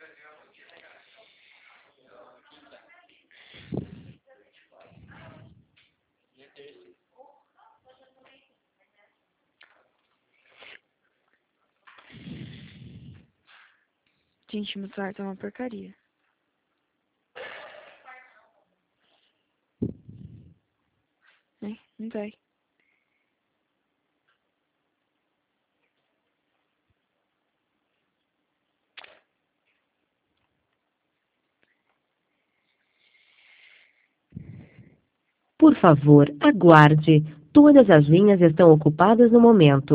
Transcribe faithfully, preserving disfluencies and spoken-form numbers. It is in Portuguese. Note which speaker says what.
Speaker 1: Gente, meu celular tá uma porcaria. Né? Não vai.
Speaker 2: Por favor, aguarde. Todas as linhas estão ocupadas no momento.